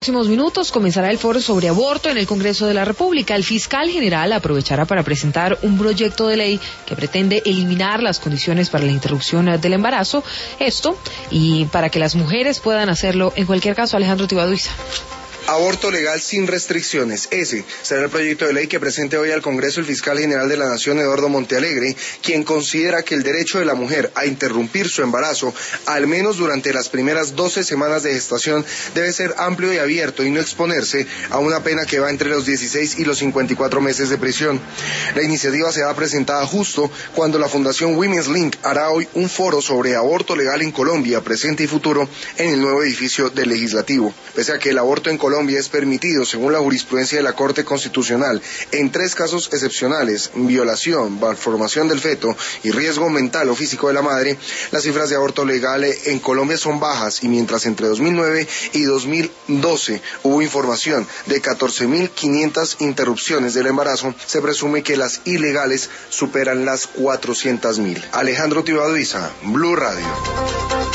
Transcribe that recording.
próximos minutos comenzará el foro sobre aborto en el Congreso de la República. El fiscal general aprovechará para presentar un proyecto de ley que pretende eliminar las condiciones para la interrupción del embarazo. Esto, y para que las mujeres puedan hacerlo en cualquier caso. Alejandro Tibaduiza. Aborto legal sin restricciones. Ese será el proyecto de ley que presente hoy al Congreso el fiscal general de la Nación, Eduardo Montealegre, quien considera que el derecho de la mujer a interrumpir su embarazo, al menos durante las primeras 12 semanas de gestación, debe ser amplio y abierto y no exponerse a una pena que va entre los 16 y los 54 meses de prisión. La iniciativa será presentada justo cuando la Fundación Women's Link hará hoy un foro sobre aborto legal en Colombia, presente y futuro, en el nuevo edificio del Legislativo. Pese a que el aborto en Colombia es permitido, según la jurisprudencia de la Corte Constitucional, en 3 casos excepcionales: violación, malformación del feto y riesgo mental o físico de la madre. Las cifras de aborto legal en Colombia son bajas, y mientras entre 2009 y 2012 hubo información de 14.500 interrupciones del embarazo, se presume que las ilegales superan las 400.000. Alejandro Tibaduiza, Blue Radio.